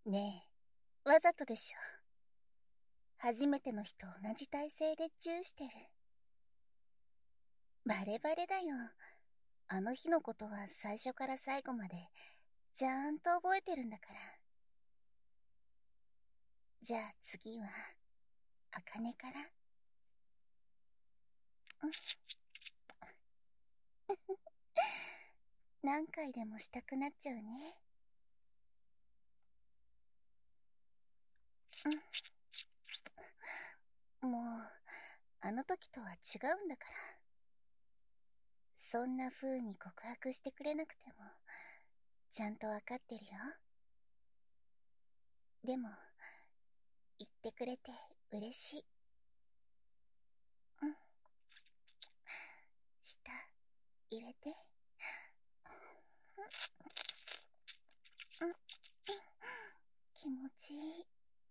ねえ、わざとでしょ。初めての日と同じ体勢でチューしてる。バレバレだよ。あの日のことは最初から最後までちゃんと覚えてるんだから。じゃあ次は、あかねから。何回でもしたくなっちゃうね。もう、あの時とは違うんだから。そんな風に告白してくれなくても、ちゃんとわかってるよ。でも、言ってくれて嬉しい。舌、入れて。気持ちいい。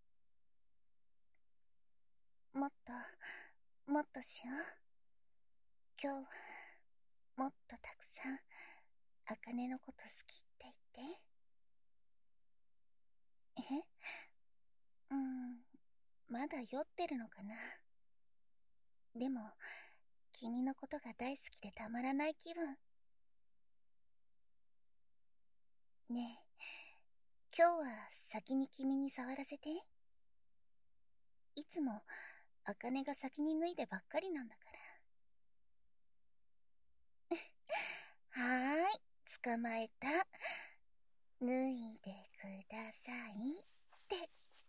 もっと、もっとしよう。今日は、もっとたくさん、あかねのこと好きって言って。えまだ酔ってるのかな。でも、君のことが大好きでたまらない気分。ねえ、今日は先に君に触らせて。いつも、あかねが先に脱いでばっかりなんだから。はーい、捕まえた。脱いでくださいって。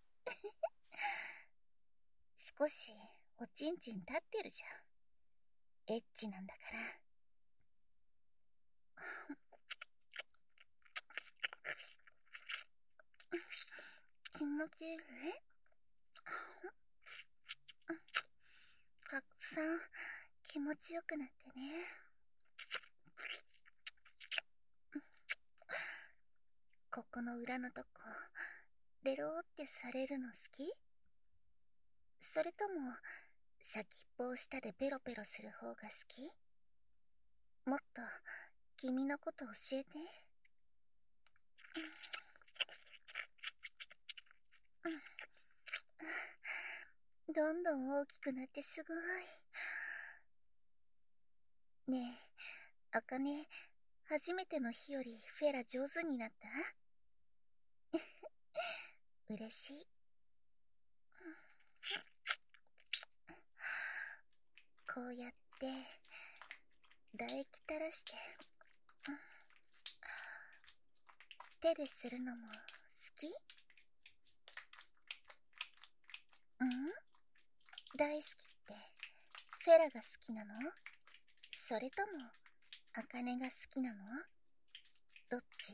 少し、おちんちん立ってるじゃん。エッチなんだから。気持ちいい？たくさん気持ちよくなってね。ここの裏のとこ、ベローってされるの好き？それとも、先っぽを舌でペロペロする方が好き？もっと、君のこと教えて。どんどん大きくなってすごい。ねえ、あかね、初めての日よりフェラ上手になった？嬉しい。こうやって、唾液垂らして、手でするのも好き？大好きって、フェラが好きなの？それとも、あかねが好きなの？どっち？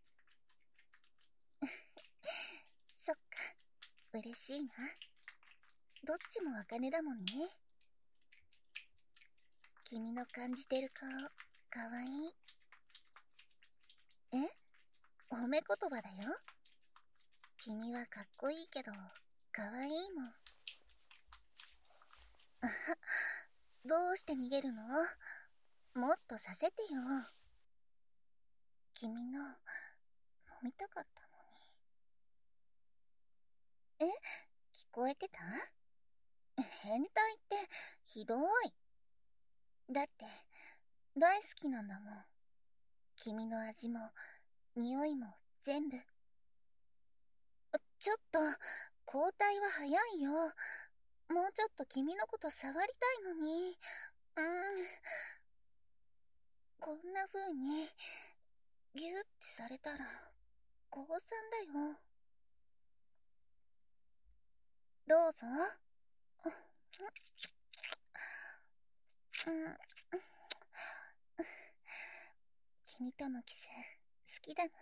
そっか、嬉しいな。どっちもあかねだもんね。君の感じてる顔、かわいい。褒め言葉だよ。君はかっこいいけど、かわいいもん。あは、どうして逃げるの？もっとさせてよ。君の、飲みたかったのに。聞こえてた？変態ってひどい。だって、大好きなんだもん。君の味も、匂いも全部。ちょっと、交代は早いよ。もうちょっと君のこと触りたいのに。こんな風に、ギューってされたら、降参だよ。どうぞ。君とのキス、好きだな。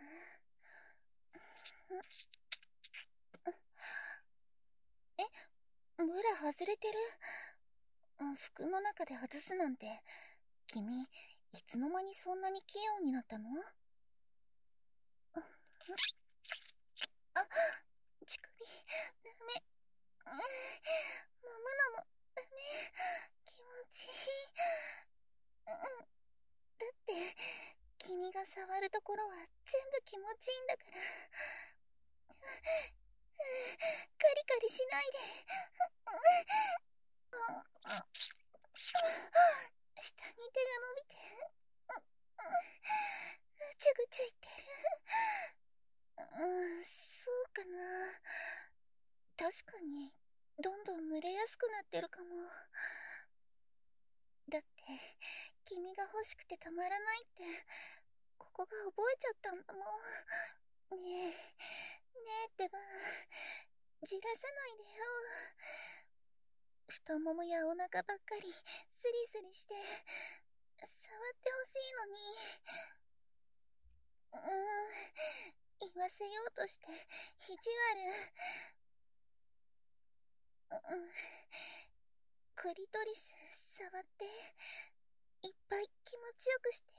ブラ外れてる？服の中で外すなんて、君、いつの間にそんなに器用になったの？あ、乳首、ダメ。揉むのも、ダメ。気持ちいい。だって、君が触るところは全部気持ちいいんだから。 カリカリしないで。下に手が伸びて、ぐちゅぐちゅいってる。そうかな。確かに、どんどん濡れやすくなってるかも。だって、君が欲しくてたまらないって、ここが覚えちゃったんだもん。ねえってば、じらさないでよ。太ももやお腹ばっかりスリスリして触ってほしいのに。言わせようとして意地悪。クリトリス触っていっぱい気持ちよくして。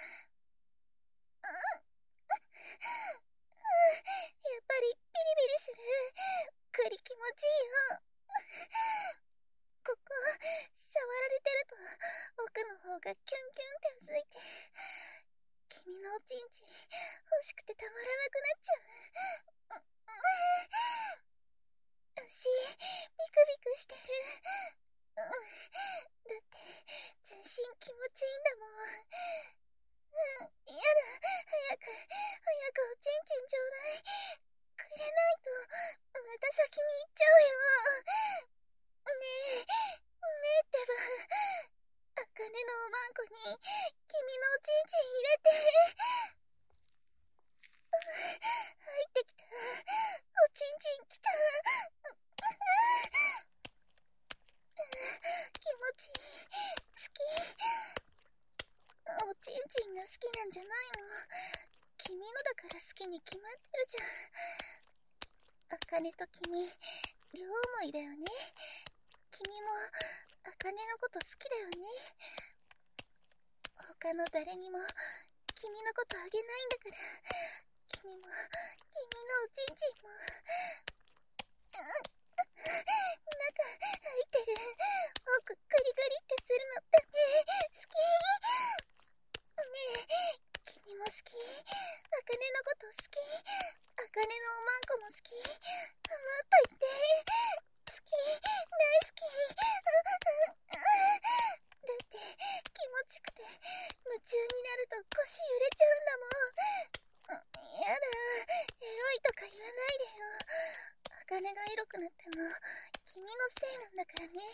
やっぱりビリビリする。クリ気持ちいいよ。ここ触られてると奥の方がキュンキュンってうずいて、君のおちんち欲しくてたまらなくなっちゃう。足ビクビクしてる。だって全身気持ちいいんだもん。やだ、早くおちんちんちょうだい。くれないとまた先に行っちゃうよ。ねえってば、茜のおまんこに君のおちんちん入れて。入ってきた。おちんちんきた。気持ちいい。好き。おちんちんが好きなんじゃないの。君のだから好きに決まってるじゃん。茜と君、両思いだよね。君も茜のこと好きだよね。他の誰にも君のことあげないんだから。君も君のおちんちんも。中入ってる。奥グリグリってするのだね。好き。ねえ、君も好き。茜のこと好き。茜のおまんこも好き。もっと言って。好き、大好き。だって気持ちくて夢中になると腰揺れちゃうんだもん。やだ、エロいとか言わないでよ。茜がエロくなっても君のせいなんだからね。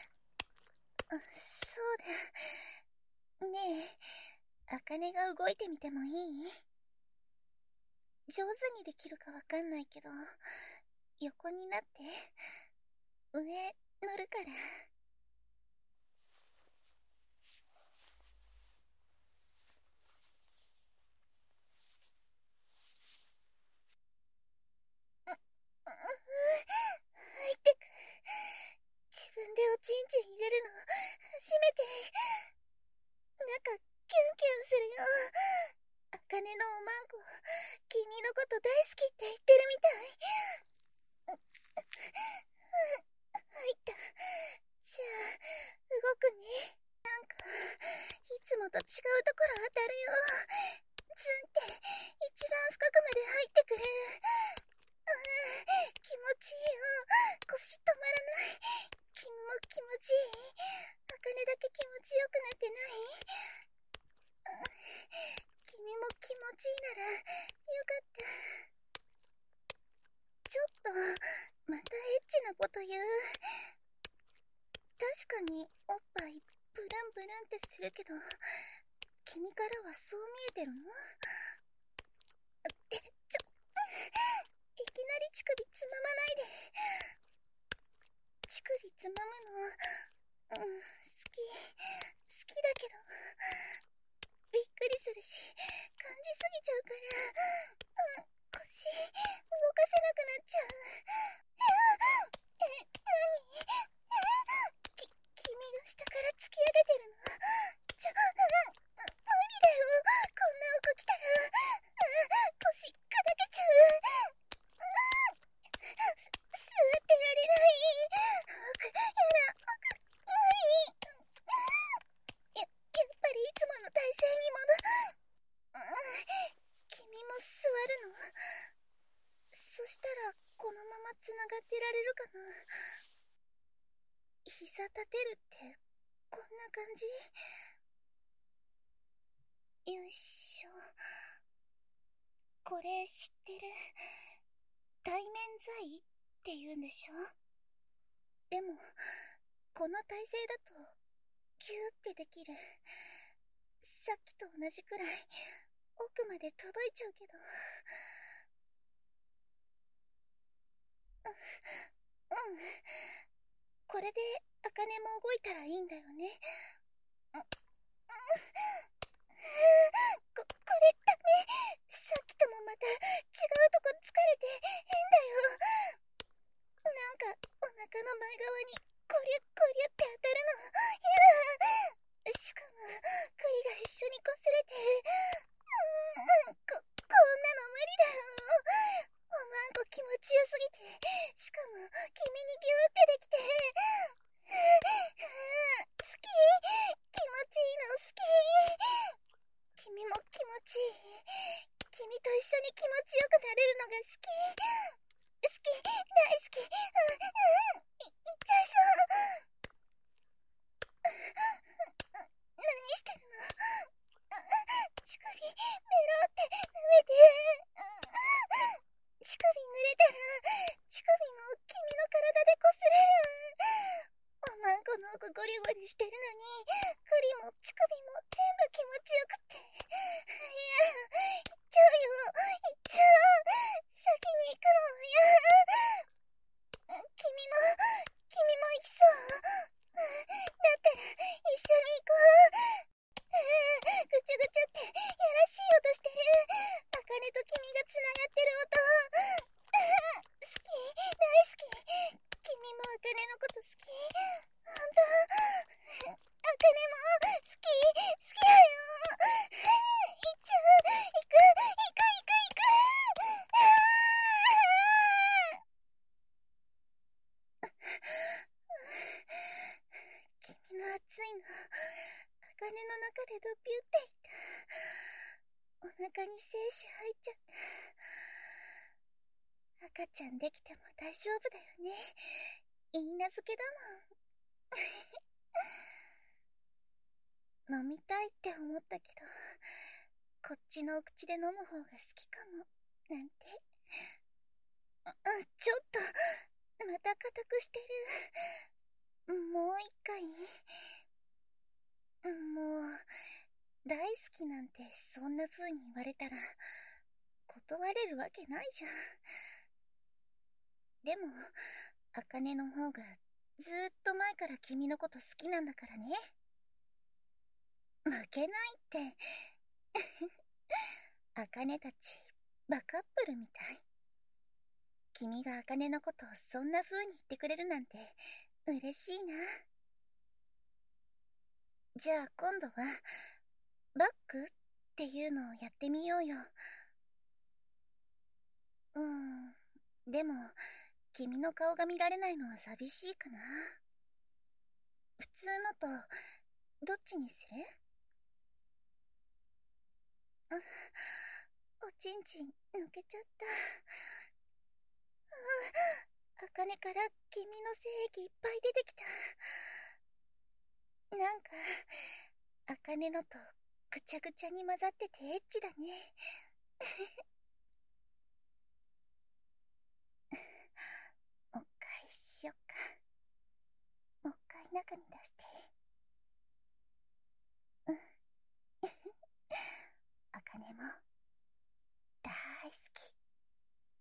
そうだ。ねえ、茜が動いてみてもいい？上手にできるかわかんないけど、横になって。上乗るから。入ってく。自分でおちんちん入れるの初めて。中キュンキュンするよ。茜のおまんこ、君のこと大好きって言ってるみたい。入った。じゃあ動くね。なんかいつもと違うところ当たるよ。ズンって一番深くまで入ってくる。気持ちいいよ。腰止まらない。君も気持ちいい？茜だけ気持ちよくなってない？君も気持ちいいならよかった。ちょっとまたエッチなこと言う。確かにおっぱいブルンブルンってするけど、君からはそう見えてるの？いきなり乳首つままないで。乳首つまむの好きだけどびっくりするし感じすぎちゃうから、腰動かせなくなっちゃう。何？君が下から突き上げてるの？無理だよ。こんな奥来たら腰砕けちゃう。座ってられない。奥、やだ、無理。やっぱりいつもの体勢に君も座つながってられるかな。膝立てるってこんな感じ？よいしょ。これ知ってる？対面座位って言うんでしょ？でもこの体勢だとギューってできる。さっきと同じくらい奥まで届いちゃうけど。うん。これで茜も動いたらいいんだよね。これダメ。さっきともまた違うとこ疲れて変だよ。なんかお腹の前側にゴリュッゴリュって当たるのやだ。しかも栗が一緒に擦れて、こんなの無理だよ。おまんこ気持ちよすぎて、しかも君にギューってできて、好き。気持ちいいの好き。君も気持ちいい。君と一緒に気持ちよくなれるのが好き。好き、大好き。いっちゃいそう。何してるの？乳首、ベロって舐めて。乳首濡れたら、乳首も君の体で擦れる。おまんこの奥ゴリゴリしてるのに、栗も乳首も全部気持ちよくって。いや、行っちゃうよ。行っちゃう。先に行くの。いや。君も行きそう。だったら一緒に行こう。ぐちゅぐちゅってやらしい音してる。茜と君がつながってる音。好き、大好き。君も茜のこと好き？本当？茜も好き、好きだよ。行っちゃう。行く、行く、行く、行く。君の熱いの茜の中でドピュっていった。お腹に精子入っちゃった。赤ちゃんできても大丈夫だよね。いいなずけだもん。飲みたいって思ったけど、こっちのお口で飲む方が好きかもなんて。ちょっとまた固くしてる。もう一回。もう大好きなんてそんな風に言われたら断れるわけないじゃん。でも茜の方がずーっと前から君のこと好きなんだからね。負けないって茜たちバカップルみたい。君が茜のことをそんな風に言ってくれるなんて嬉しいな。じゃあ今度はバックっていうのをやってみようよ。でも君の顔が見られないのは寂しいかな。普通のとどっちにする？おちんちん抜けちゃった。茜から君の精液いっぱい出てきた。なんか茜のとぐちゃぐちゃに混ざっててエッチだね。もう一回しよっか。もう一回中に出して。